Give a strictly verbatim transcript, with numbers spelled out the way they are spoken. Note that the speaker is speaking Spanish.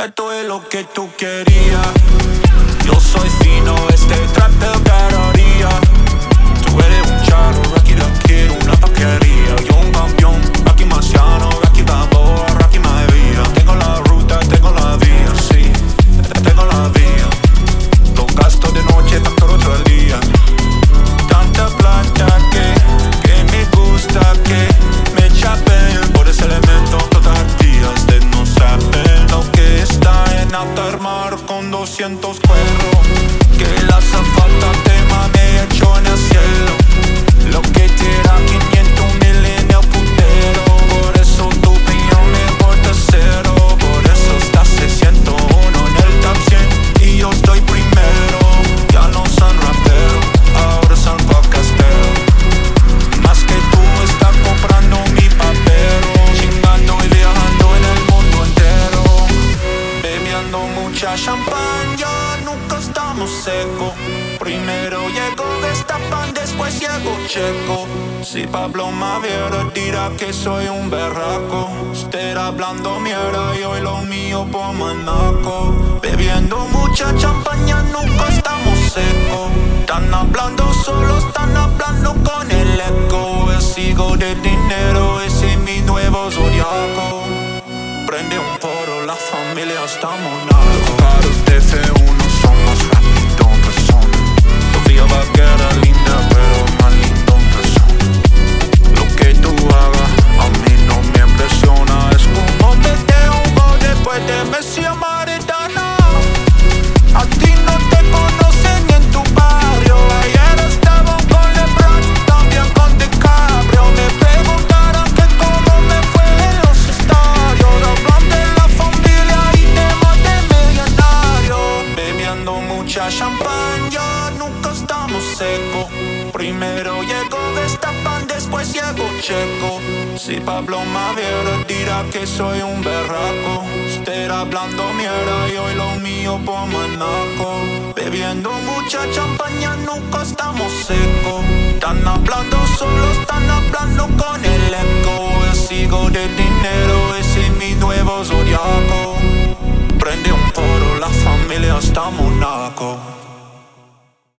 Esto es lo que tú querías. Yo soy fino, este trap te agarraría. Tú eres un charro, Rocky la quiero, una taquería. Yo un campeón, Rocky Marciano, Rocky Balboa, Rocky Maivia. Tengo la ruta, tengo la vía, sí, tengo la vía. Lo gasto de noche, factor otro día. Tanta plata que, que me gusta que me chapen por ese elemento. Todas las días de no saber lo que está en alta mar con doscientos cuerros. Que la azafata te mame hecho en el cielo. Lo que te da quinientos mil en el putero. Por eso tu opinión me importa cero. Por eso estás ciento uno en el top cien y yo estoy primero. Ya no son raperos, ahora son podcasteros. Más que tú estás comprando mi papel. Chingando y viajando en el mundo entero. Bebiendo mucha champaña, nunca estamos secos. Primero llego Destapan, después llego Checo. Si Pablo me viera dirá que soy un berraco. Usted hablando mierda y hoy lo mío por manaco. Bebiendo mucha champaña, nunca estamos secos. Están hablando solo, están hablando con el eco. El sigo de dinero, ese es mi nuevo zodiaco. Prende un poro, la familia estamos narcos. Para usted F uno somos rápido en persona. Sofía Vaquera linda, pero más lindo en persona. Lo que tú hagas a mí no me impresiona. Es como meter un gol después de Messi a Maradona. A ti no te conocen en tu barrio. Ayer estaba con LeBron, también con DiCaprio. Me preguntaron que cómo me fue en los estadios. Hablan de la familia y temas de millonario. Bebiendo mucha champaña, nunca estamos secos. Primero llego Destapan, después llego Checo. Si Pablo me viera dirá que soy un berraco. Usted hablando mierda y hoy lo mío por manaco. Bebiendo mucha champaña, nunca estamos secos. Están hablando solo, están hablando con el eco. El sigo de dinero, ese es mi nuevo zodiaco. Prende un poro, la familia estamos narcos.